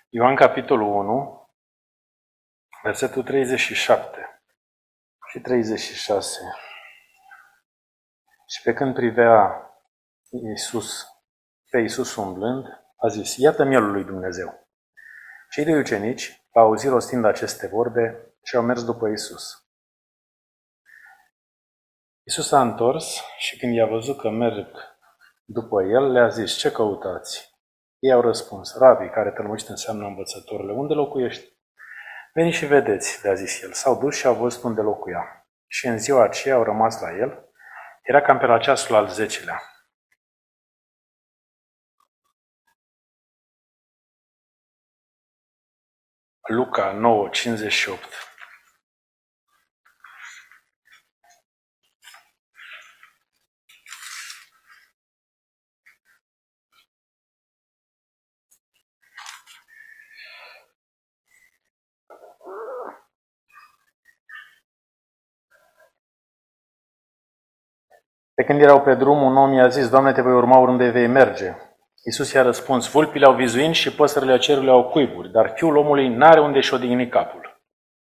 Ioan, capitolul 1, versetul 37 și 36. Și pe când privea pe Iisus umblând, a zis: Iată mielul lui Dumnezeu. Cei doi ucenici l-au auzit rostind aceste vorbe și au mers după Iisus. Iisus s-a întors și când i-a văzut că merg după el, le-a zis: Ce căutați? Ei au răspuns: Rabi, care tălmăcit înseamnă învățătorule, unde locuiești? Veniți și vedeți, le-a zis el. S-au dus și au văzut unde locuia. Și în ziua aceea au rămas la el. Era cam pe la ceasul al 10-lea. Luca 9:58. Pe când erau pe drum, un om i-a zis: Doamne, te voi urma oriunde vei merge. Iisus i-a răspuns: Vulpile au vizuini și păsările cerului au cuiburi, dar Fiul omului n-are unde și odihni capul.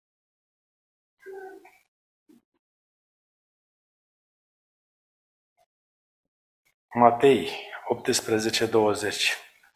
Matei 18:20.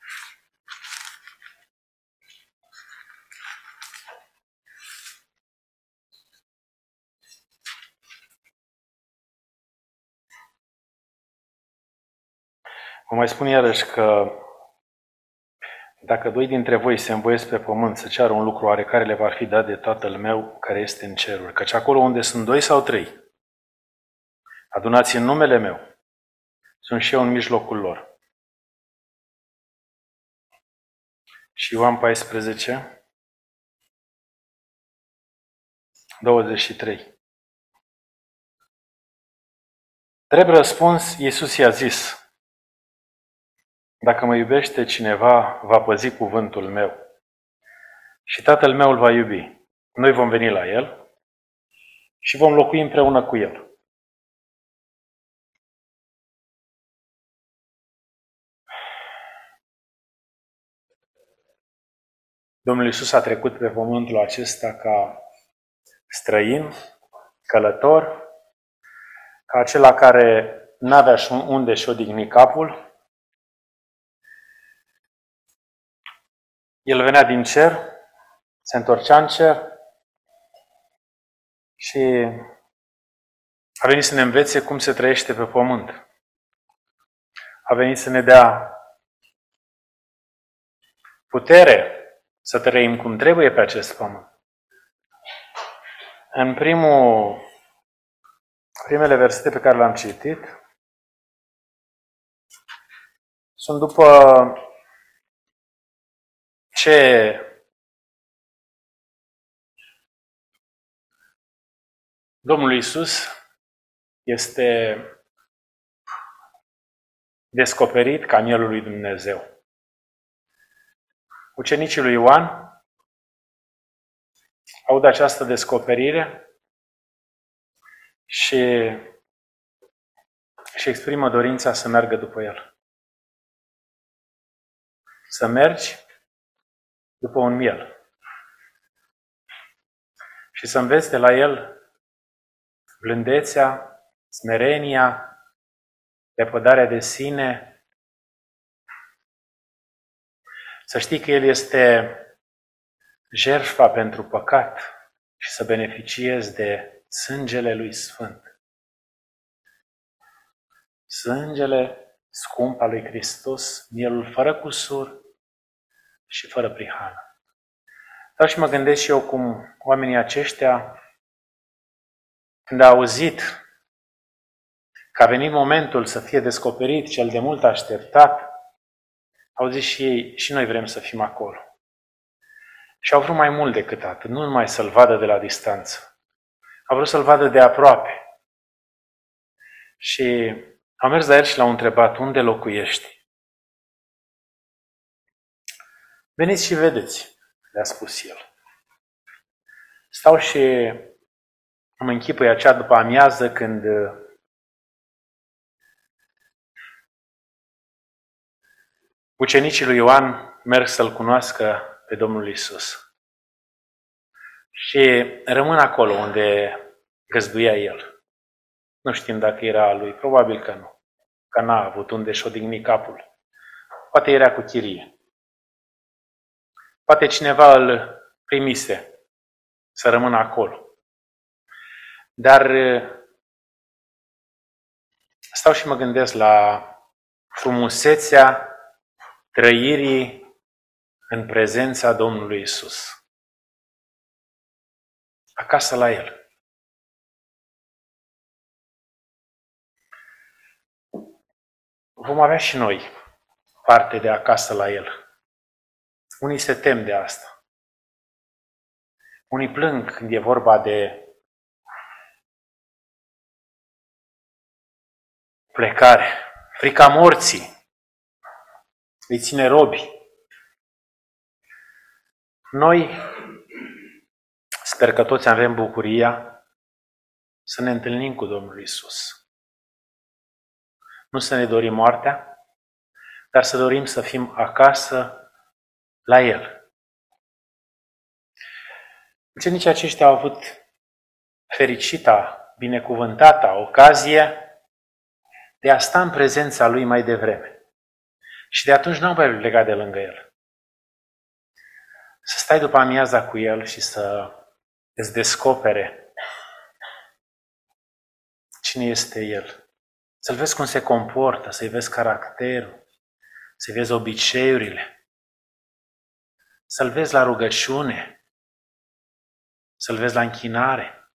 Vă mai spun iarăși că dacă doi dintre voi se învoiesc pe pământ să ceară un lucru oarecare, le va fi dat de Tatăl meu care este în ceruri. Căci acolo unde sunt 2 sau 3, adunați în numele meu, sunt și eu în mijlocul lor. Și Ioan 14:23. Drept răspuns, Iisus i-a zis: Dacă mă iubește cineva, va păzi cuvântul meu și Tatăl meu îl va iubi. Noi vom veni la el și vom locui împreună cu el. Domnul Iisus a trecut pe pământul acesta ca străin, călător, ca acela care n-avea unde și odihni capul. El venea din cer, se întorcea în cer și a venit să ne învețe cum se trăiește pe pământ. A venit să ne dea putere să trăim cum trebuie pe acest pământ. În primele versete pe care le-am citit sunt după ce Domnul Iisus este descoperit ca mielul lui Dumnezeu. Ucenicii lui Ioan aud această descoperire și exprimă dorința să meargă după el. Să mergi după un miel și să înveți de la el blândețea, smerenia, lepădarea de sine. Să știi că el este jertfa pentru păcat și să beneficiezi de sângele lui sfânt. Sângele scump al lui Hristos, mielul fără cusur și fără prihană. Dar și mă gândesc și eu cum oamenii aceștia, când au auzit că a venit momentul să fie descoperit cel de mult așteptat, au zis și ei: și noi vrem să fim acolo. Și au vrut mai mult decât atât, nu numai să-L vadă de la distanță. Au vrut să-L vadă de aproape. Și au mers la el și l-au întrebat: unde locuiești? Veniți și vedeți, le-a spus el. Stau și îmi închipui acea după amiază când ucenicii lui Ioan merg să-L cunoască pe Domnul Isus și rămân acolo unde găzduia El. Nu știm dacă era a lui, probabil că nu, că n-a avut unde și-o digni capul. Poate era cu chirie. Poate cineva îl primise să rămână acolo. Dar stau și mă gândesc la frumusețea trăirii în prezența Domnului Isus. Acasă la El. Vom avea și noi parte de acasă la El. Unii se tem de asta. Unii plâng când e vorba de plecare. Frica morții îi ține robi. Noi sper că toți avem bucuria să ne întâlnim cu Domnul Isus. Nu să ne dorim moartea, dar să dorim să fim acasă la El. Ucenicii aceștia au avut fericita, binecuvântata ocazie de a sta în prezența Lui mai devreme. Și de atunci n-au mai plecat de lângă El. Să stai după amiaza cu El și să îți descopere cine este El. Să-L vezi cum se comportă, să-i vezi caracterul, să-i vezi obiceiurile, să-L vezi la rugăciune, să-L vezi la închinare,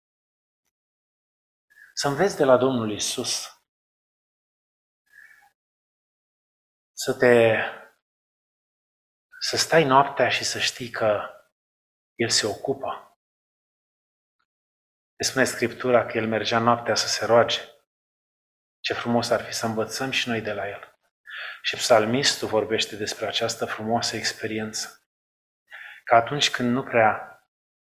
să înveți de la Domnul Isus. Să stai noaptea și să știi că El se ocupă. Ne spune Scriptura că El mergea noaptea să se roage. Ce frumos ar fi să învățăm și noi de la El. Și psalmistul vorbește despre această frumoasă experiență. Că atunci când nu prea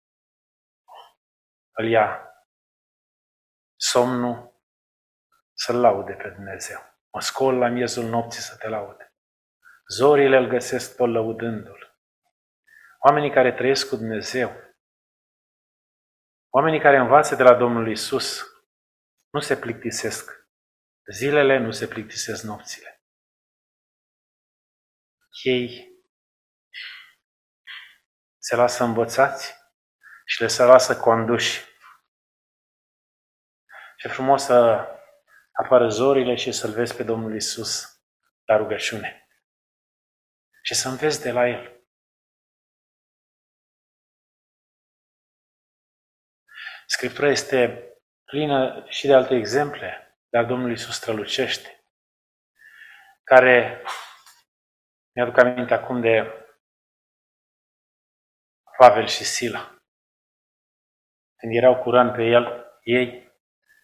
îl ia somnul, să-L laude pe Dumnezeu. Mă scol la miezul nopții să te laude. Zorile îl găsesc tot lăudându-L. Oamenii care trăiesc cu Dumnezeu, oamenii care învață de la Domnul Isus, nu se plictisesc zilele, nu se plictisesc nopțile. Ei se lasă învățați și le se lasă conduși. Ce frumos să apară zorile și să-L vezi pe Domnul Isus la rugăciune. Și să înveți de la El. Scriptura este plină și de alte exemple, dar Domnul Iisus strălucește, care mi-aduc aminte acum de Pavel și Sila. Când erau cu răni pe ei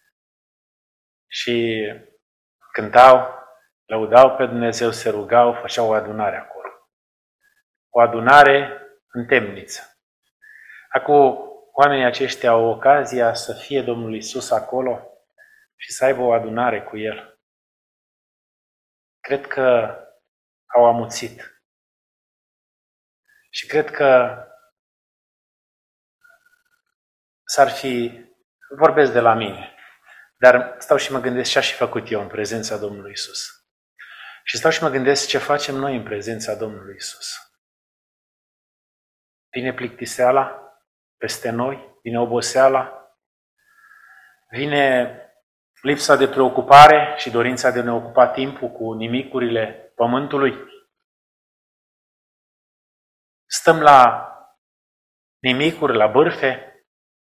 și cântau, lăudau pe Dumnezeu, se rugau, făceau o adunare acolo. O adunare în temniță. Acum, oamenii aceștia au ocazia să fie Domnul Iisus acolo și să aibă o adunare cu El. Cred că au amuțit. Și cred că vorbesc de la mine, dar stau și mă gândesc ce aș fi făcut eu în prezența Domnului Iisus. Și stau și mă gândesc ce facem noi în prezența Domnului Iisus. Vine plictiseala peste noi, vine oboseala, vine lipsa de preocupare și dorința de a ne ocupa timpul cu nimicurile pământului. Stăm la nimicuri, la bârfe,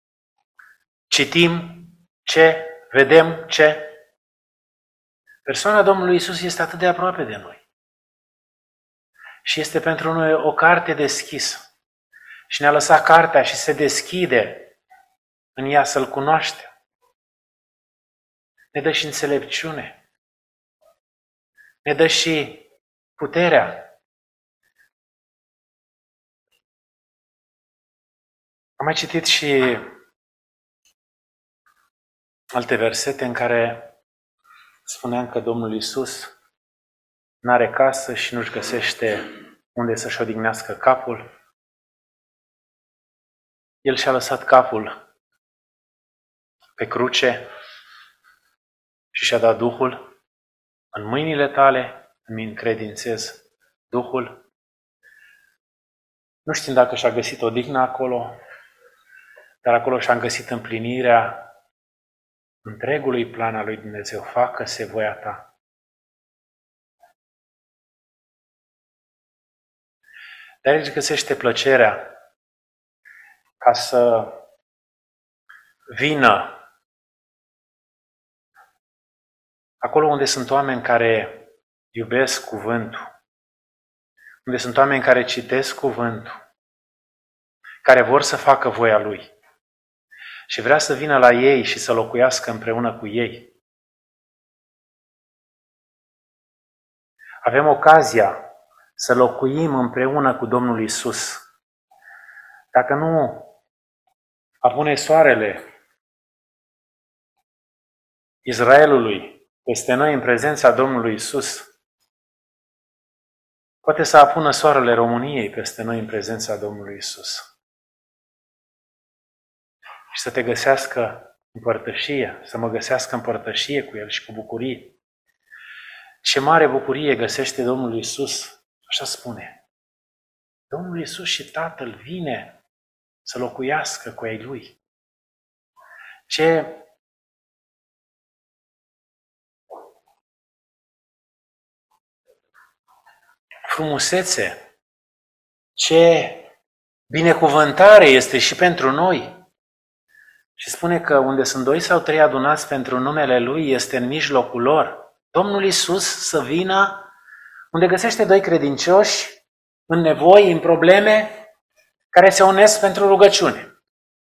citim ce, vedem ce. Persoana Domnului Iisus este atât de aproape de noi. Și este pentru noi o carte deschisă. Și ne-a lăsat cartea și se deschide în ea să-L cunoaștem. Ne dă și înțelepciune. Ne dă și puterea. Am mai citit și alte versete în care spuneam că Domnul Iisus n-are casă și nu-și găsește unde să-și odihnească capul. El și-a lăsat capul pe cruce și și-a dat Duhul. În mâinile tale îmi încredințez Duhul. Nu știm dacă și-a găsit odihnă acolo, dar acolo și-a găsit împlinirea întregului plan al lui Dumnezeu. Facă-se voia ta. Dar aici găsește plăcerea ca să vină acolo unde sunt oameni care iubesc cuvântul, unde sunt oameni care citesc cuvântul, care vor să facă voia Lui și vrea să vină la ei și să locuiască împreună cu ei. Avem ocazia să locuim împreună cu Domnul Isus. Dacă nu apune soarele Israelului peste noi în prezența Domnului Isus, poate să apună soarele României peste noi în prezența Domnului Isus. Și să te găsească în părtășie, să mă găsească în părtășie cu El și cu bucurie. Ce mare bucurie găsește Domnul Isus, așa spune. Domnul Isus și Tatăl vine să locuiască cu ei Lui. Ce frumusețe, ce binecuvântare este și pentru noi. Și spune că unde sunt 2 sau 3 adunați pentru numele Lui, este în mijlocul lor. Domnul Iisus să vină unde găsește 2 credincioși în nevoi, în probleme, care se unesc pentru rugăciune.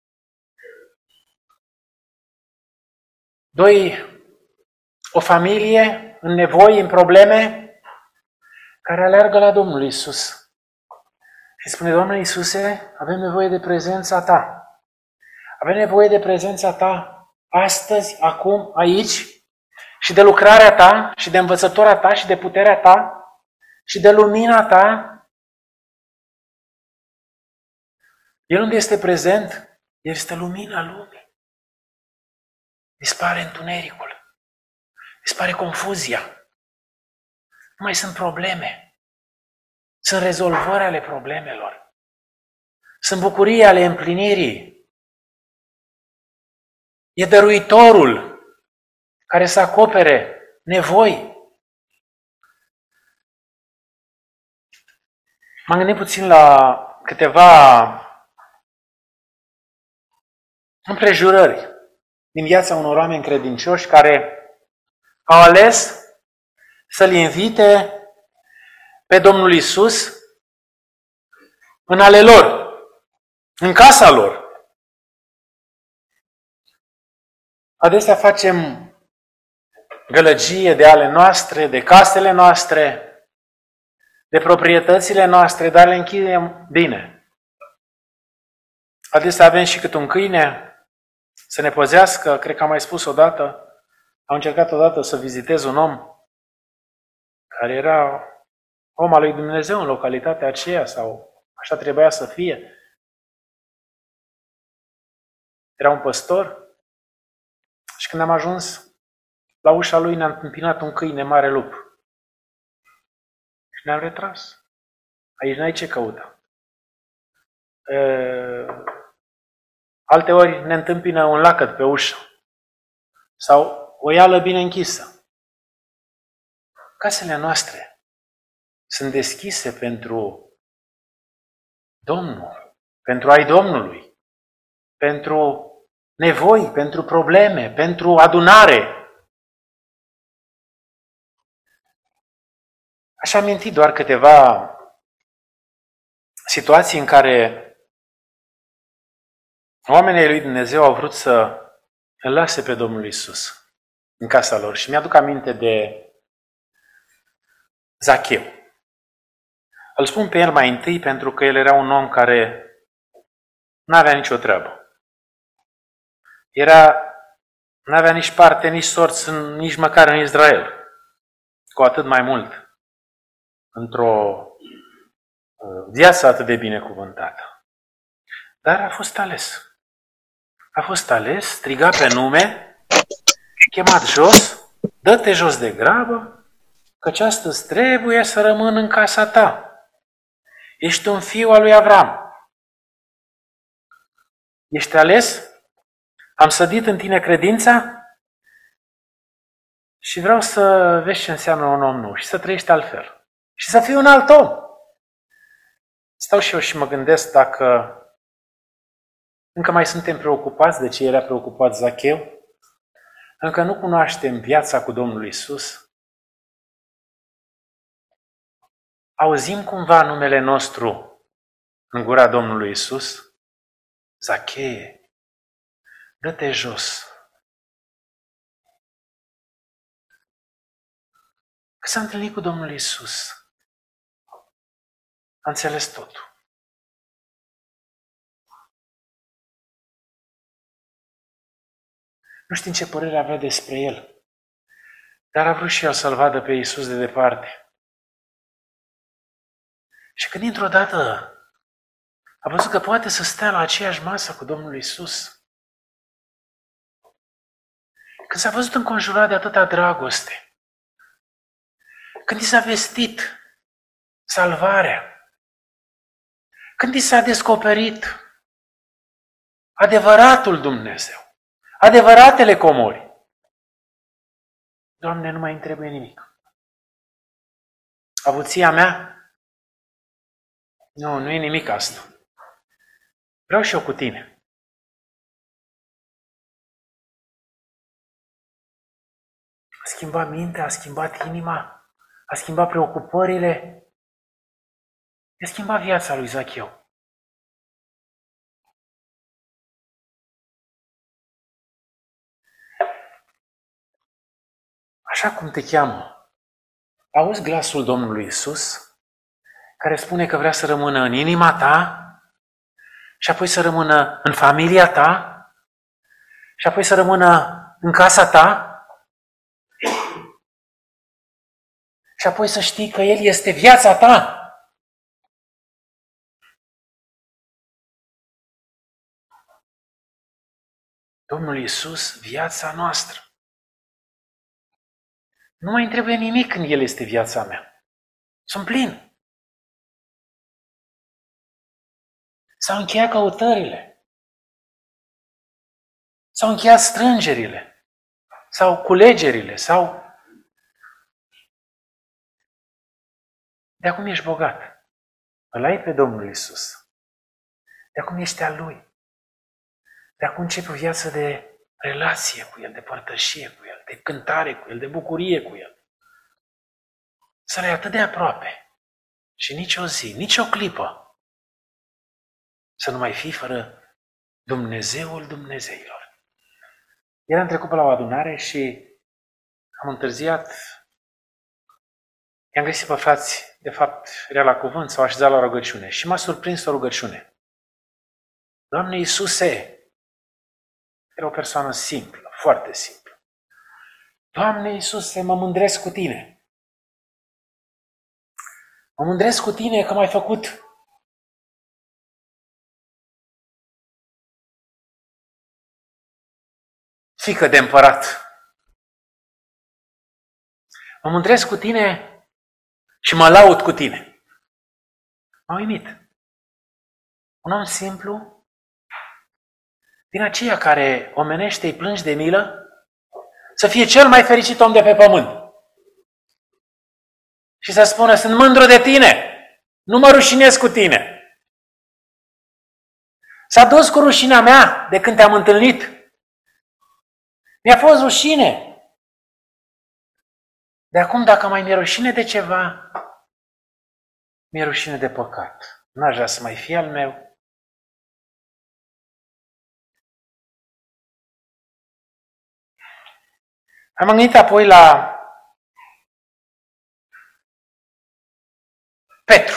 2, o familie în nevoi, în probleme, care aleargă la Domnul Iisus. Și spune, Doamne Iisuse, avem nevoie de prezența Ta. Avem nevoie de prezența Ta astăzi, acum, aici, și de lucrarea Ta, și de învățătura Ta, și de puterea Ta, și de lumina Ta. El unde este prezent, este lumina lumii. Dispare întunericul, dispare confuzia. Nu mai sunt probleme. Sunt rezolvări ale problemelor. Sunt bucurii ale împlinirii. E dăruitorul care să acopere nevoi. M-am gândit puțin la câteva împrejurări din viața unor oameni credincioși care au ales să-L invite pe Domnul Iisus în ale lor, în casa lor. Adesea facem gălăgie de ale noastre, de casele noastre, de proprietățile noastre, dar le închidem bine. Adesea avem și cât un câine să ne păzească, cred că am mai spus odată, am încercat odată să vizitez un om care era om al lui Dumnezeu în localitatea aceea sau așa trebuia să fie. Era un păstor și când am ajuns la ușa lui ne-a întâmpinat un câine mare lup. Și ne-am retras. Aici n-ai ce căuta. Alte ori ne întâmpină un lacăt pe ușă sau o ială bine închisă. Casele noastre sunt deschise pentru Domnul, pentru ai Domnului, pentru nevoi, pentru probleme, pentru adunare. Aș aminti doar câteva situații în care oamenii lui Dumnezeu au vrut să îl lase pe Domnul Iisus în casa lor. Și mi-aduc aminte de Zacheu. Îl spun pe el mai întâi pentru că el era un om care nu avea nicio treabă. Nu avea nici parte, nici sorți, nici măcar în Israel. Cu atât mai mult într-o viață atât de binecuvântată. Dar a fost ales. A fost ales, striga pe nume, chemat jos, dă-te jos de grabă, căci astăzi trebuie să rămân în casa ta. Ești un fiu al lui Avram. Ești ales? Am sădit în tine credința și vreau să vezi ce înseamnă un om nou și să trăiești altfel. Și să fii un alt om. Stau și eu și mă gândesc dacă încă mai suntem preocupați de ce era preocupat Zacheu, încă nu cunoaștem viața cu Domnul Iisus, auzim cumva numele nostru în gura Domnului Iisus? Zacheie, dă-te jos. Că s-a întâlnit cu Domnul Iisus, a înțeles totul. Nu știm ce părere avea despre el, dar a vrut și el să-L vadă pe Iisus de departe. Și când dintr-o dată a văzut că poate să stea la aceeași masă cu Domnul Iisus, când s-a văzut înconjurat de atâta dragoste, când i s-a vestit salvarea, când i s-a descoperit adevăratul Dumnezeu, adevăratele comori, Doamne, nu mai îmi trebuie nimic. Avuția mea? Nu e nimic asta. Vreau și eu cu tine. A schimbat mintea, a schimbat inima, a schimbat preocupările, a schimbat viața lui Zacheu. Așa cum te cheamă, auzi glasul Domnului Iisus, care spune că vrea să rămână în inima ta și apoi să rămână în familia ta și apoi să rămână în casa ta și apoi să știi că El este viața ta. Domnul Iisus, viața noastră. Nu mai îmi trebuie nimic când El este viața mea. Sunt plin. S-au încheiat căutările. S-au încheiat strângerile. Sau culegerile. Sau... De acum ești bogat. Îl ai pe Domnul Iisus. De acum ești al Lui. De acum începi o viață de relație cu El, de părtășie cu El, de cântare cu El, de bucurie cu El. Să le ai atât de aproape. Și nici o zi, nici o clipă să nu mai fii fără Dumnezeul Dumnezeilor. Eram trecut pe la o adunare și am întârziat. I-am găsit pe frați, de fapt, era la cuvânt, s-au așezat la rugăciune și m-a surprins o rugăciune. Doamne Iisuse, era o persoană simplă, foarte simplă. Doamne Iisuse, mă mândresc cu Tine. Mă mândresc cu Tine că m-ai făcut fiică de împărat. Mă mândresc cu Tine și mă laud cu Tine. M-a uimit. Un om simplu, din aceia care omenește îi plângi de milă, să fie cel mai fericit om de pe pământ. Și să spună, sunt mândru de Tine, nu mă rușinez cu Tine. S-a dus cu rușinea mea de când te-am întâlnit. Mi-a fost rușine. De acum, dacă mai mi-e rușine de ceva, mi-e rușine de păcat. N-aș vrea să mai fie al meu. Am gândit apoi la Petru.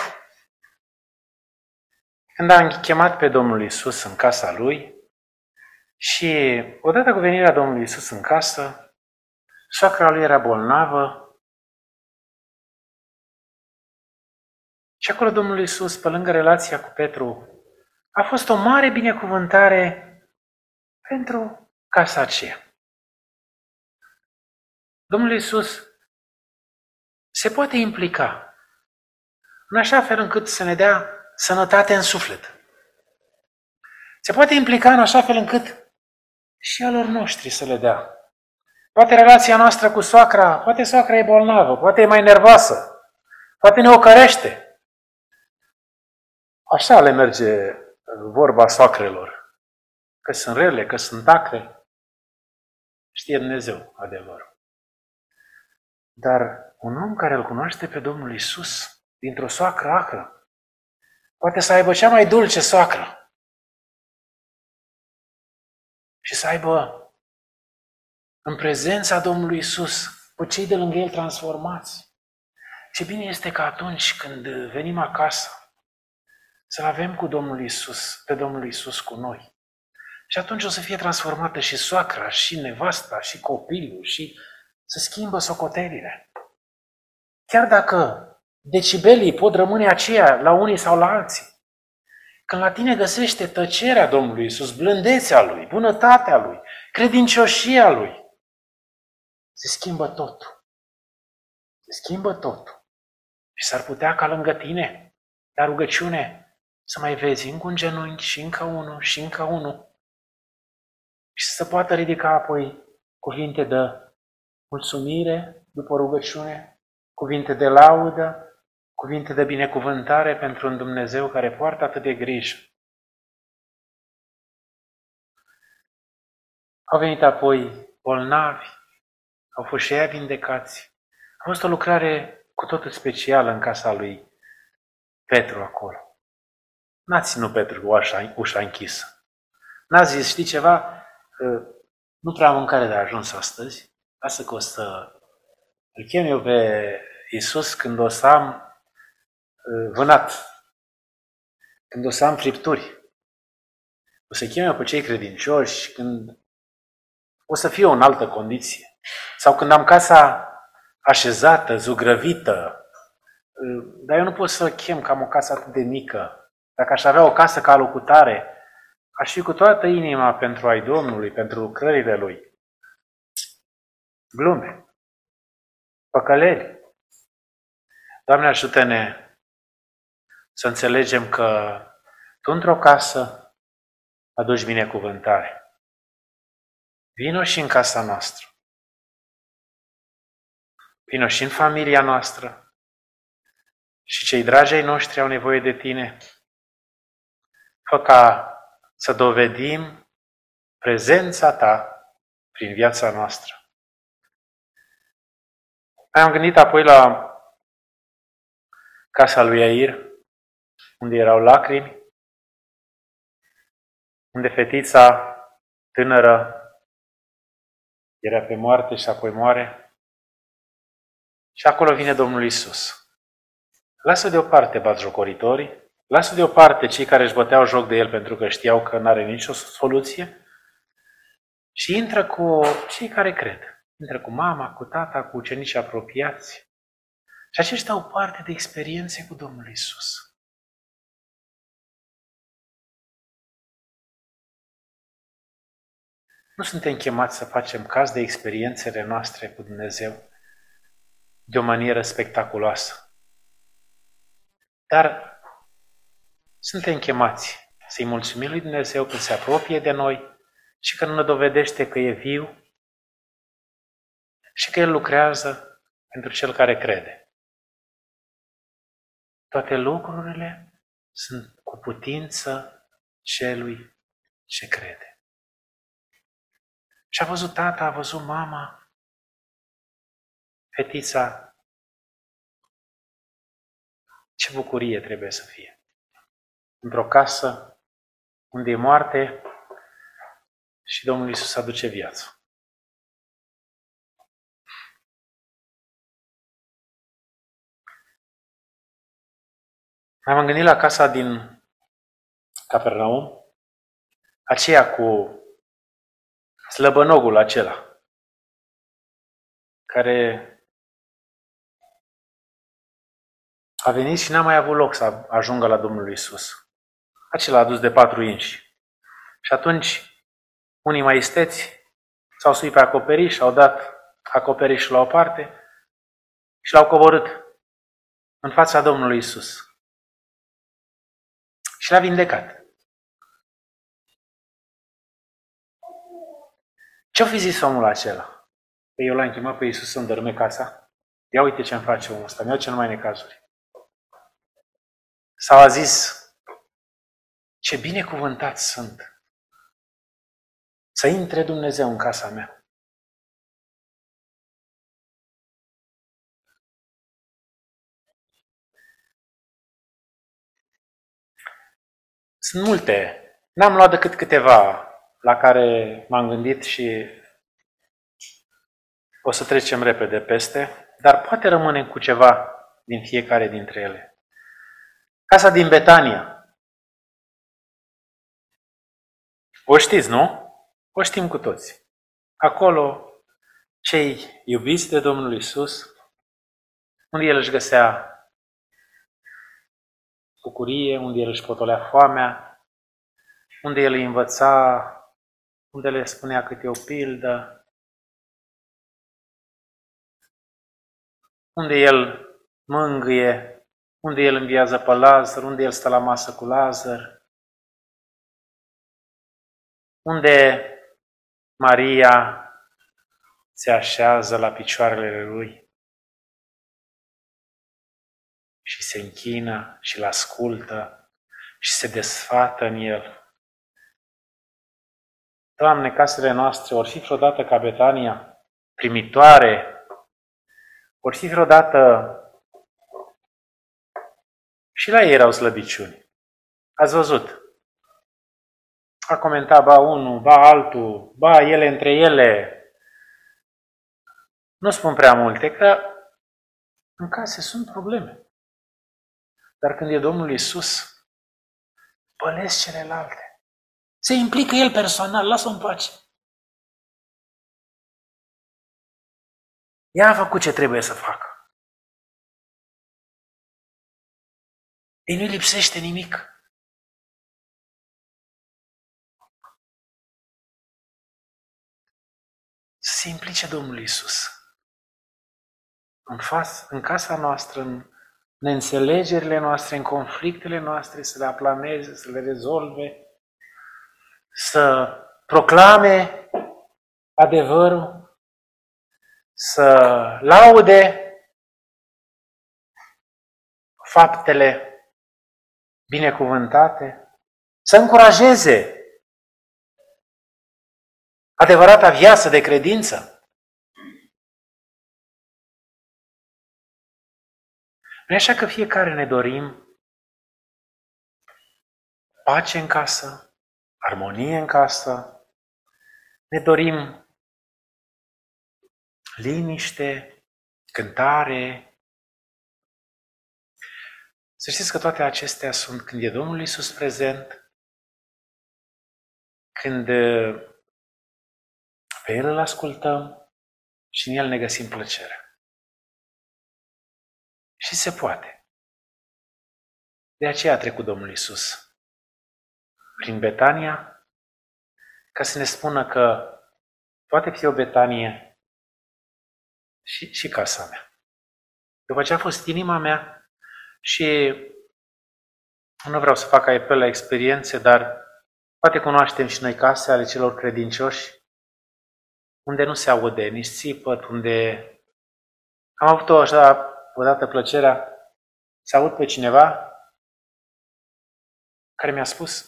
Când a chemat pe Domnul Iisus în casa lui și odată cu venirea Domnului Iisus în casă, soacra lui era bolnavă și acolo Domnul Iisus, pe lângă relația cu Petru, a fost o mare binecuvântare pentru casa aceea. Domnul Iisus se poate implica în așa fel încât să ne dea sănătate în suflet. Se poate implica în așa fel încât și alor noștri să le dea. Poate relația noastră cu soacra, poate soacra e bolnavă, poate e mai nervoasă, poate ne ocărește. Așa le merge vorba soacrelor, că sunt rele, că sunt acre. Știe Dumnezeu adevărul. Dar un om care îl cunoaște pe Domnul Iisus dintr-o soacră acră, poate să aibă cea mai dulce soacră și să aibă în prezența Domnului Iisus pe cei de lângă El transformați. Ce bine este că atunci când venim acasă să-L avem cu Domnul Iisus, pe Domnul Iisus cu noi. Și atunci o să fie transformată și soacra, și nevasta, și copilul, și să schimbă socotelile. Chiar dacă decibelii pot rămâne aceia la unii sau la alții, când la tine găsește tăcerea Domnului Iisus, blândețea Lui, bunătatea Lui, credincioșia Lui, se schimbă totul. Se schimbă totul. Și s-ar putea ca lângă tine, la rugăciune, să mai vezi încă un genunchi și încă unul și încă unul. Și să se poată ridica apoi cuvinte de mulțumire după rugăciune, cuvinte de laudă, cuvinte de binecuvântare pentru un Dumnezeu care poartă atât de grijă. Au venit apoi bolnavi, au fost și ei vindecați. A fost o lucrare cu totul specială în casa lui Petru acolo. N-a ținut Petru ușa închisă. N-a zis, știi ceva, nu prea am mâncare de ajuns astăzi, lasă că o să îl chem eu pe Iisus când o să am vânat, când o să am fripturi. O să chem eu pe cei credincioși, când o să fie o în altă condiție. Sau când am casa așezată, zugrăvită, dar eu nu pot să o chem că am o casă atât de mică. Dacă aș avea o casă ca locutare, aș fi cu toată inima pentru ai Domnului, pentru lucrările Lui. Glume, păcăleli. Doamne, ajută-ne să înțelegem că Tu într-o casă aduci binecuvântare. Vino și în casa noastră. Vino și în familia noastră. Și cei dragi ai noștri au nevoie de Tine. Fă ca să dovedim prezența Ta prin viața noastră. Am gândit apoi la casa lui Iair, unde erau lacrimi, unde fetița tânără era pe moarte și apoi moare. Și acolo vine Domnul Iisus. Lasă deoparte batjocoritorii, lasă deoparte cei care își băteau joc de El pentru că știau că nu are nicio soluție și intră cu cei care cred. Intră cu mama, cu tata, cu ucenicii apropiați. Și aceștia au parte de experiențe cu Domnul Iisus. Nu suntem chemați să facem caz de experiențele noastre cu Dumnezeu de o manieră spectaculoasă. Dar suntem chemați să-i mulțumim lui Dumnezeu când se apropie de noi și când ne dovedește că e viu și că El lucrează pentru cel care crede. Toate lucrurile sunt cu putință celui ce crede. Și a văzut tata, a văzut mama, fetița. Ce bucurie trebuie să fie. Într-o casă unde e moarte și Domnul Iisus aduce viață. M-am gândit la casa din Capernaum, aceea cu slăbănogul acela, care a venit și n-a mai avut loc să ajungă la Domnul Iisus. acela adus de 4 inși. Și atunci, unii mai isteți s-au suit pe acoperiș, au dat acoperișul la o parte și l-au coborât în fața Domnului Isus. Și l-a vindecat. Ce-o fi zis omul acela? Păi eu l-am chemat pe Iisus să-mi dărâme casa? Ia uite ce-mi face omul ăsta, mi-au cel mai necazuri. Sau a zis, ce binecuvântat sunt să intre Dumnezeu în casa mea. Sunt multe. N-am luat decât câteva la care m-am gândit și o să trecem repede peste, dar poate rămânem cu ceva din fiecare dintre ele. Casa din Betania. O știți, nu? O știm cu toți. Acolo, cei iubiți de Domnul Isus, unde El își găsea bucurie, unde El își potolea foamea, unde El îi învăța, unde le spunea câte o pildă, unde El mângâie, unde El înviază pe Lazar, unde El stă la masă cu Lazar, unde Maria se așează la picioarele Lui și se închină și îl ascultă și se desfată în El. Doamne, casele noastre or fi vreodată ca Betania, primitoare, or fi vreodată și la ei erau slăbiciuni. Ați văzut? A comentat ba unul, ba altul, ba ele între ele. Nu spun prea multe, că în case sunt probleme. Dar când e Domnul Iisus, pălesc celelalte. Se implică El personal, lasă-o în pace. Ea a făcut ce trebuie să facă. Ei nu-i lipsește nimic. Să se implice Domnul Iisus în casa noastră, în neînțelegerile noastre, în conflictele noastre, să le aplaneze, să le rezolve, să proclame adevărul, să laude faptele binecuvântate, să încurajeze adevărata viață de credință. Nu e așa că fiecare ne dorim pace în casă, armonie în casă, ne dorim liniște, cântare. Să știți că toate acestea sunt când e Domnul Iisus prezent, când pe El îl ascultăm și în El ne găsim plăcerea. Și se poate. De aceea a trecut Domnul Iisus prin Betania, ca să ne spună că poate fi o Betanie și casa mea. După ce a fost inima mea și nu vreau să fac apel la experiențe, dar poate cunoaștem și noi case ale celor credincioși, unde nu se aude nici țipăt, unde am avut odată plăcerea să aud pe cineva care mi-a spus,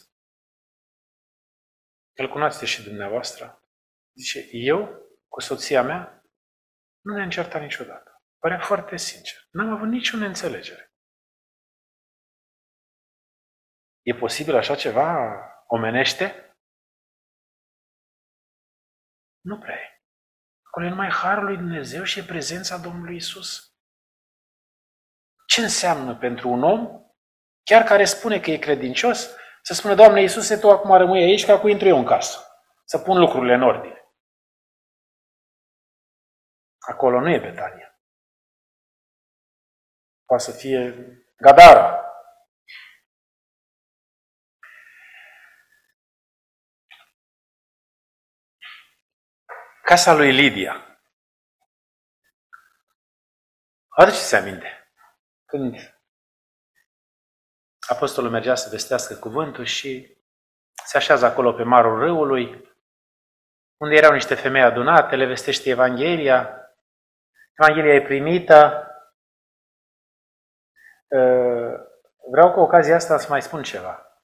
îl cunoaște și dumneavoastră, zice, eu cu soția mea nu ne-am certat niciodată. Pare foarte sincer. N-am avut nicio neînțelegere. E posibil așa ceva omenește? Nu prea e. Acolo e numai Harul lui Dumnezeu și e prezența Domnului Isus. Ce înseamnă pentru un om, chiar care spune că e credincios, să spună, Doamne Iisuse, Tu acum rămâi aici, că acum intru eu în casă, să pun lucrurile în ordine. Acolo nu e Betania. Poate să fie Gadara. Casa lui Lidia. Aduceți aminte când apostolul mergea să vestească cuvântul și se așează acolo pe marul râului, unde erau niște femei adunate, le vestește Evanghelia. Evanghelia e primită. Vreau cu ocazia asta să mai spun ceva.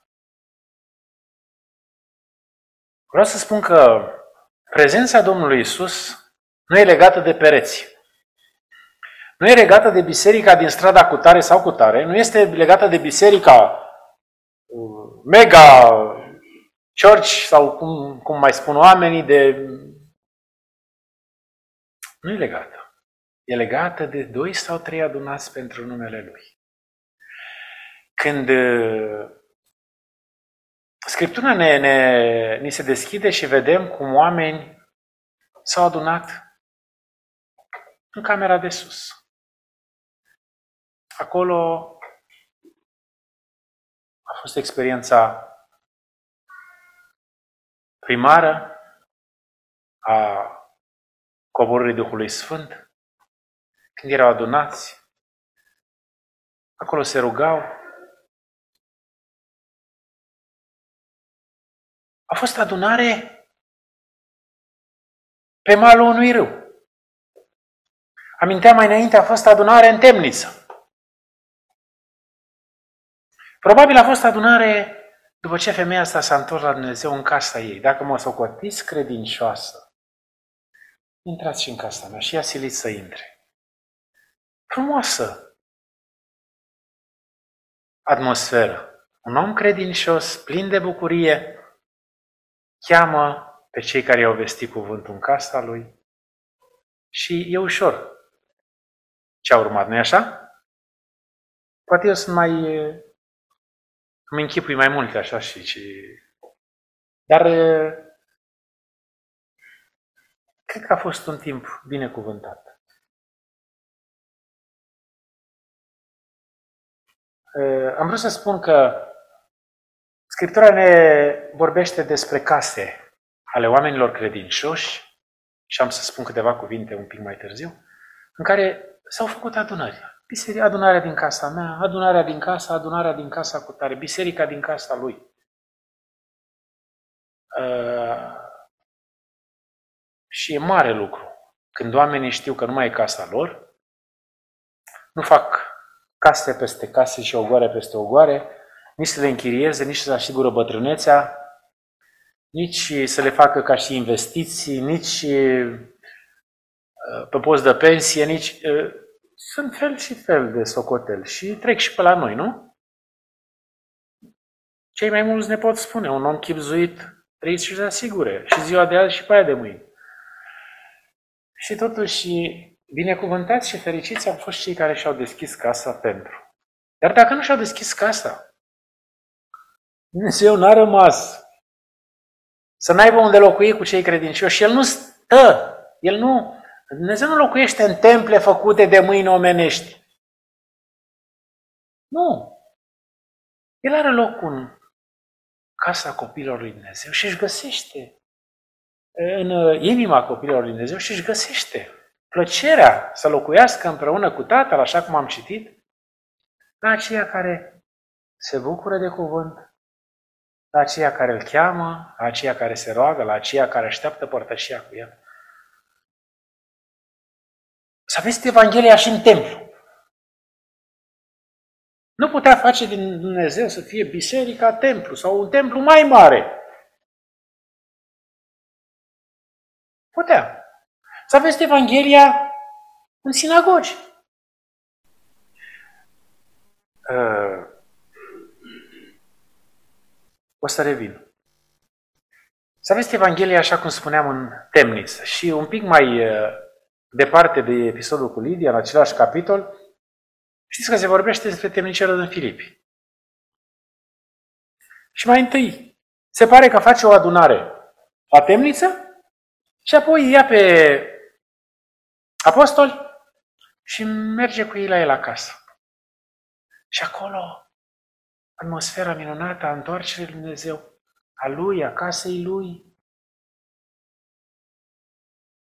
Vreau să spun că prezența Domnului Isus nu e legată de pereți. Nu e legată de biserica din strada cutare sau cutare, nu este legată de biserica mega church sau cum mai spun oamenii, nu e legată. E legată de 2 sau 3 adunați pentru numele Lui. Când Scriptura ni se deschide și vedem cum oameni s-au adunat în camera de sus. Acolo a fost experiența primară a coborârii Duhului Sfânt. Când erau adunați, acolo se rugau. A fost adunare pe malul unui râu. Aminteam mai înainte, a fost adunare în temniță. Probabil a fost adunare după ce femeia asta s-a întors la Dumnezeu în casa ei. Dacă mă socotiți credincioasă, intrați și în casa mea și ea silit să intre. Frumoasă atmosferă. Un om credincios, plin de bucurie, cheamă pe cei care i-au vestit cuvântul în casa lui și e ușor ce a urmat, nu-i așa? Poate eu sunt îmi închipui mai multe așa dar cred că a fost un timp binecuvântat. Am vrut să spun că Scriptura ne vorbește despre case ale oamenilor credincioși și am să spun câteva cuvinte un pic mai târziu, în care s-au făcut adunări. Adunarea din casa mea, adunarea din casa cutare, biserica din casa lui. Și e mare lucru. Când oamenii știu că nu mai e casa lor, nu fac case peste case și ogoare peste ogoare, nici să le închirieze, nici să asigură bătrânețea, nici să le facă ca și investiții, nici pe post de pensie, nici... Sunt fel și fel de socoteli și trec și pe la noi, nu? Cei mai mulți ne pot spune, un om chibzuit trăiți și se asigure, și ziua de azi și pe aia de mâine. Și totuși, binecuvântați și fericiți au fost cei care și-au deschis casa pentru. Dar dacă nu și-au deschis casa, Dumnezeu n-a rămas să n-aibă unde locui cu cei credincioși și El nu stă, Dumnezeu nu locuiește în temple făcute de mâini omenești. Nu. El are loc în casa copilor lui Dumnezeu și își găsește în inima copilor lui Dumnezeu și își găsește plăcerea să locuiască împreună cu Tatăl, așa cum am citit, la aceia care se bucură de cuvânt, la aceia care îl cheamă, la aceia care se roagă, la aceia care așteaptă părtășia cu el. Să aveți Evanghelia și în templu. Nu putea face din Dumnezeu să fie biserica templu sau un templu mai mare. Putea. Să aveți Evanghelia în sinagogi. O să revin. Să aveți Evanghelia, așa cum spuneam, în temniță. Și un pic mai departe de episodul cu Lidia, în același capitol, știți că se vorbește despre temnicerul din Filipi. Și mai întâi, se pare că face o adunare la temniță și apoi ia pe apostoli și merge cu ei la el acasă. Și acolo, atmosfera minunată a întoarcerii lui Dumnezeu, a lui, a casei lui.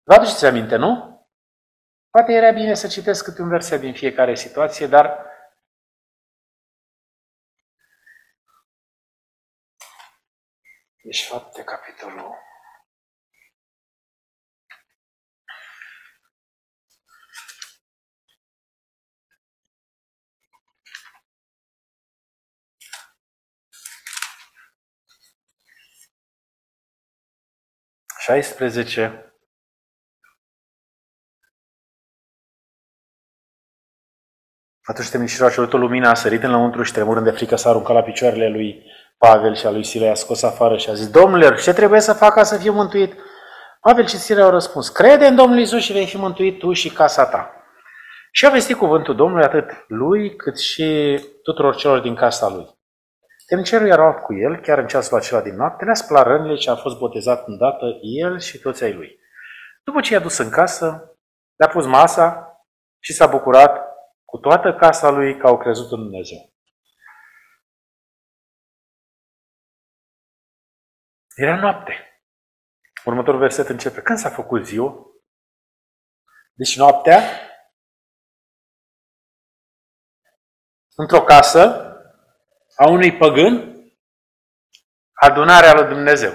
Vă aduceți aminte, nu? Poate era bine să citesc câte un verset din fiecare situație, dar deci Fapte, capitolul 16. Atunci temnicerul a cerut o lumină, a sărit înăuntru și tremurând de frică s-a aruncat la picioarele lui Pavel și a lui Sila, i-a scos afară și a zis: Domnule, ce trebuie să fac ca să fiu mântuit? Pavel și Sila au răspuns: crede în Domnul Iisus și vei fi mântuit tu și casa ta. Și a vestit cuvântul Domnului atât lui cât și tuturor celor din casa lui. Temnicerul i-a luat cu el, chiar în ceasul acela din noapte, le-a spălat rănile și a fost botezat îndată el și toți ai lui. După ce i-a dus în casă, le-a pus masa și s-a bucurat cu toată casa lui că au crezut în Dumnezeu. Era noapte. Următorul verset începe: când s-a făcut ziua? Deci noaptea, într-o casă a unui păgân, adunarea lui Dumnezeu.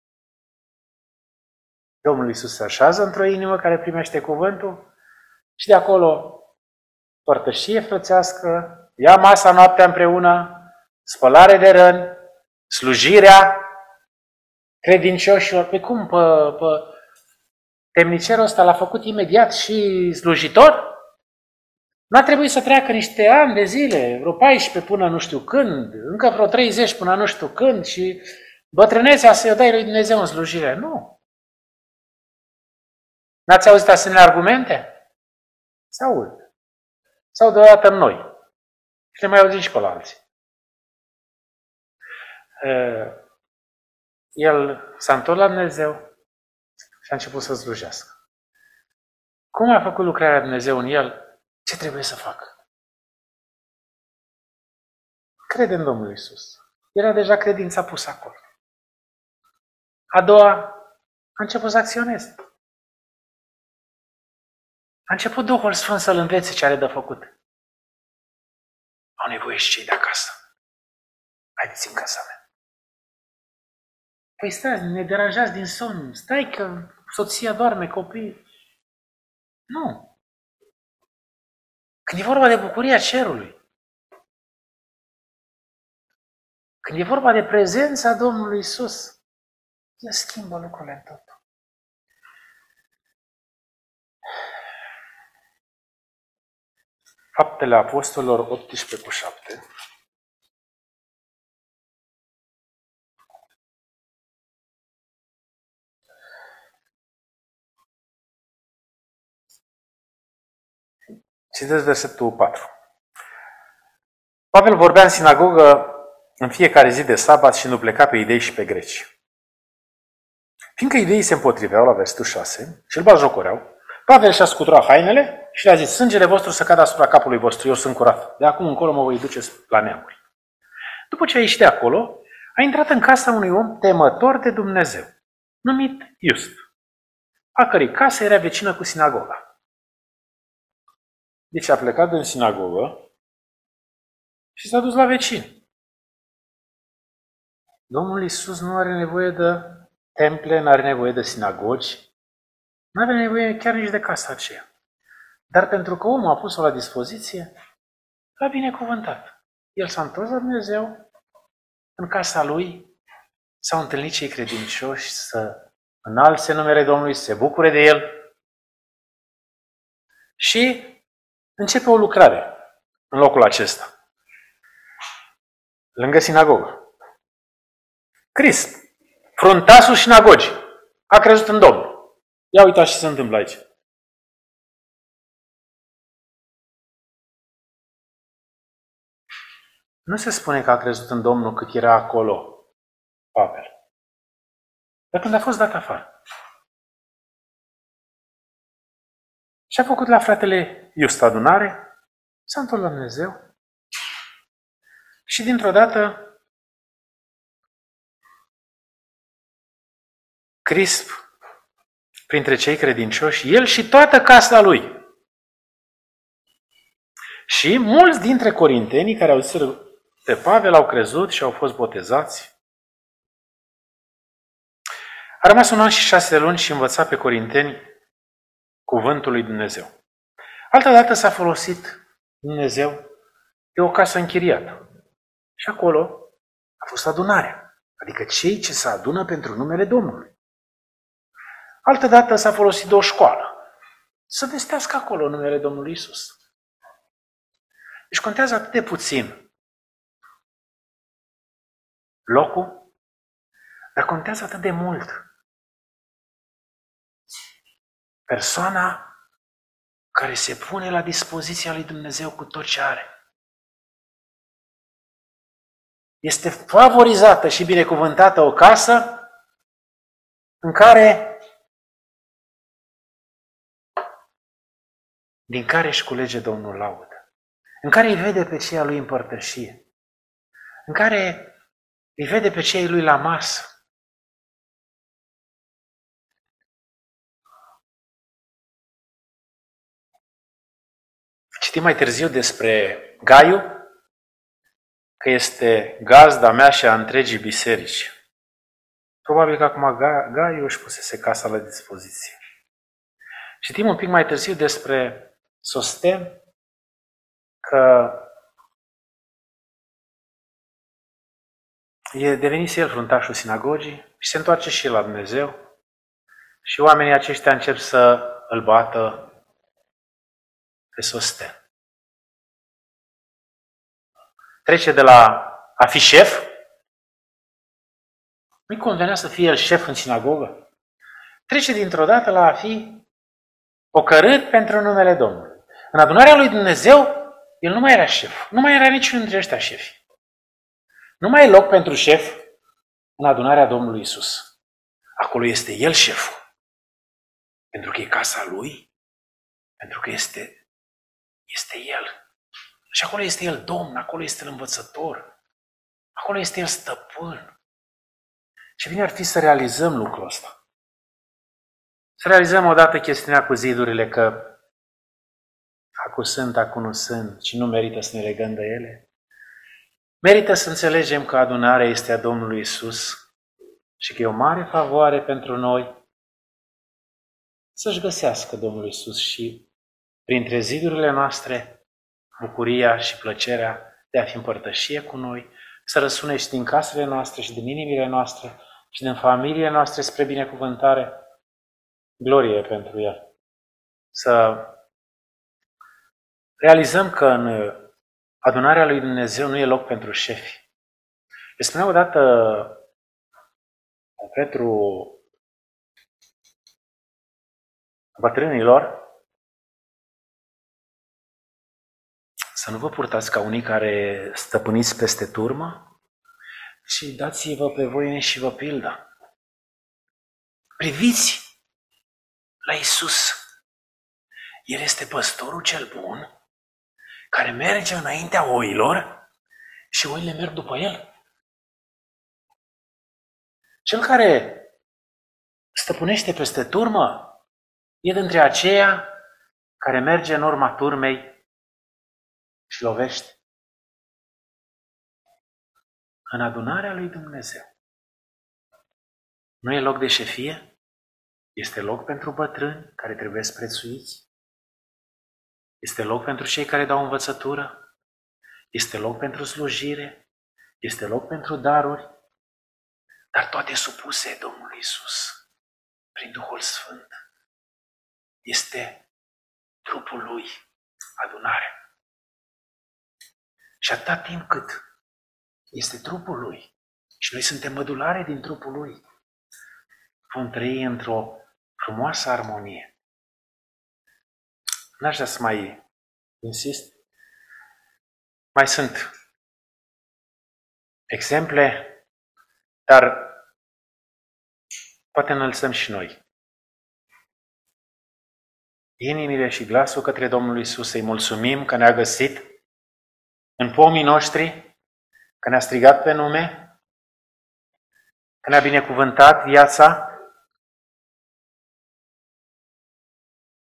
Domnul Iisus se așează într-o inimă care primește cuvântul și de acolo părtășie frățească, ia masa noaptea împreună, spălare de răni, slujirea credincioșilor. Pe cum? Pe temnicerul ăsta l-a făcut imediat și slujitor? N-a trebuit să treacă niște ani de zile, vreo 14 până nu știu când, încă vreo 30 până nu știu când și bătrânețea să-i dai lui Dumnezeu în slujire. Nu. N-ați auzit asemenea argumente? Sau deodată în noi. Și le mai auzim și pe la alții. El s-a întors la Dumnezeu și a început să slujească. Cum a făcut lucrarea Dumnezeu în el? Ce trebuie să facă? Crede în Domnul Iisus. Era deja credința pusă acolo. A doua, a început să acționeze. A început Duhul Sfânt să-l învețe ce are de făcut. Au nevoie și cei de acasă. Haideți în casa mea. Păi stai, ne deranjați din somn. Stai că soția doarme, copiii. Nu. Când e vorba de bucuria cerului, când e vorba de prezența Domnului Iisus, El schimbă lucrurile în tot. Faptele Apostolilor 18:7. Citesc versetul 4. Pavel vorbea în sinagogă în fiecare zi de sabat și nu pleca pe iudei și pe greci. Fiindcă iudeii se împotriveau la versetul 6 și îl batjocoreau, Pavel și-a scuturat hainele și le-a zis: sângele vostru să cadă asupra capului vostru, eu sunt curat. De acum încolo mă voi duce la neamuri. După ce a ieșit de acolo, a intrat în casa unui om temător de Dumnezeu, numit Iust, a cărei casă era vecină cu sinagoga. Deci a plecat din sinagogă și s-a dus la vecini. Domnul Iisus nu are nevoie de temple, nu are nevoie de sinagogi, nu are nevoie chiar nici de casa aceea. Dar pentru că omul a pus-o la dispoziție, l-a binecuvântat. El s-a întors la Dumnezeu, în casa lui s-au întâlnit cei credincioși să înalțe numele Domnului, să se bucure de el și începe o lucrare în locul acesta, lângă sinagogă. Crisp, fruntașul sinagogii, a crezut în Domnul. Ia uitați ce se întâmplă aici. Nu se spune că a crezut în Domnul cât era acolo Pavel, dar când a fost dat afară. Și a făcut la fratele Iust adunare, s-a întors la Dumnezeu și dintr-o dată Crisp printre cei credincioși, el și toată casa lui. Și mulți dintre corintenii care au zis pe Pavel au crezut și au fost botezați. A rămas 1 an și 6 luni și învăța pe corinteni cuvântul lui Dumnezeu. Altădată s-a folosit Dumnezeu de o casă închiriată. Și acolo a fost adunarea, adică cei ce se adună pentru numele Domnului. Altădată s-a folosit de o școală, să vestească acolo numele Domnului Isus. Deci contează atât de puțin locul, dar contează atât de mult persoana care se pune la dispoziția lui Dumnezeu cu tot ce are. Este favorizată și binecuvântată o casă din care își culege Domnul laudă, în care îi vede pe cei a lui în părtășie, în care îi vede pe cei lui la masă. Citim mai târziu despre Gaiu, că este gazda mea și a întregii biserici. Probabil că acum Gaiu își pusese casa la dispoziție. Citim un pic mai târziu despre Sosten, că e devenit el fruntașul sinagogii și se întoarce și la Dumnezeu și oamenii aceștia încep să îl bată pe Sosten. Trece de la a fi șef, nu-i convenea să fie el șef în sinagogă, trece dintr-o dată la a fi ocărât pentru numele Domnului. În adunarea lui Dumnezeu, el nu mai era șef, nu mai era niciunul dintre ăștia șefi. Nu mai e loc pentru șef în adunarea Domnului Isus. Acolo este el șeful. Pentru că e casa lui, pentru că este el. Și acolo este el Domn, acolo este el învățător, acolo este el stăpân. Și bine ar fi să realizăm lucrul ăsta. Să realizăm odată chestiunea cu zidurile, că acu sunt, acu nu sunt și nu merită să ne legăm de ele. Merită să înțelegem că adunarea este a Domnului Isus și că e o mare favoare pentru noi să-și găsească Domnul Isus și printre zidurile noastre bucuria și plăcerea de a fi în părtășie cu noi, să răsune și din casele noastre și din inimile noastre și din familiile noastre spre binecuvântare. Glorie pentru El. Să realizăm că în adunarea lui Dumnezeu nu e loc pentru șefi. Le spunea odată Petru bătrânilor să nu vă purtați ca unii care stăpâniți peste turmă, și dați-vă pe voi înși vă pilda. Priviți la Isus. El este păstorul cel bun care merge înaintea oilor și oile merg după el. Cel care stăpânește peste turmă e dintre aceia care merge în urma turmei și lovește. În adunarea lui Dumnezeu nu e loc de șefie, este loc pentru bătrâni care trebuie prețuiți, este loc pentru cei care dau învățătură, este loc pentru slujire, este loc pentru daruri, dar toate supuse Domnului Isus prin Duhul Sfânt. Este trupul Lui, adunarea. Și atâta timp cât este trupul Lui și noi suntem mădulare din trupul Lui, vom trăi într-o frumoasă armonie. N-aș vrea să mai insist. Mai sunt exemple, dar poate înălțăm și noi inimile și glasul către Domnul Iisus, să-i mulțumim că ne-a găsit în pomii noștri, că ne-a strigat pe nume, că ne-a binecuvântat viața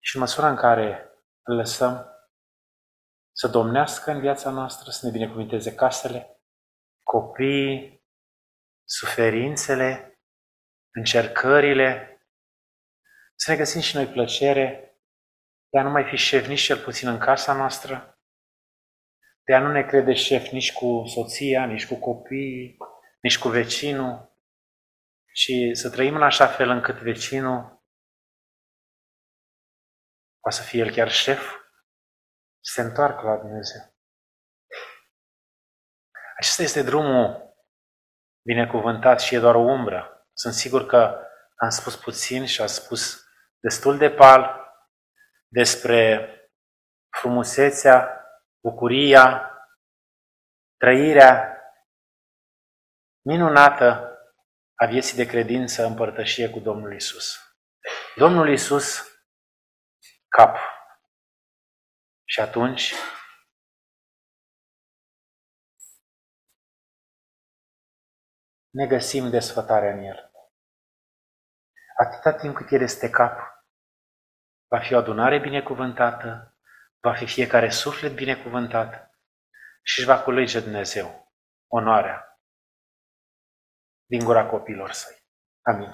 Și în măsura în care îl lăsăm să domnească în viața noastră, să ne binecuvinteze casele, copiii, suferințele, încercările, să ne găsim și noi plăcere de a nu mai fi șef nici cel puțin în casa noastră, de a nu ne crede șef nici cu soția, nici cu copiii, nici cu vecinul, și să trăim în așa fel încât vecinul poate să fie el chiar șef, să se întoarcă la Dumnezeu. Acesta este drumul binecuvântat și e doar o umbră. Sunt sigur că am spus puțin și am spus destul de pal despre frumusețea, bucuria, trăirea minunată a vieții de credință în părtășie cu Domnul Isus. Domnul Isus, cap. Și atunci ne găsim desfătarea în El. Atâta timp cât El este cap, va fi o adunare binecuvântată, va fi fiecare suflet binecuvântat și își va culege Dumnezeu onoarea din gura copiilor săi. Amin.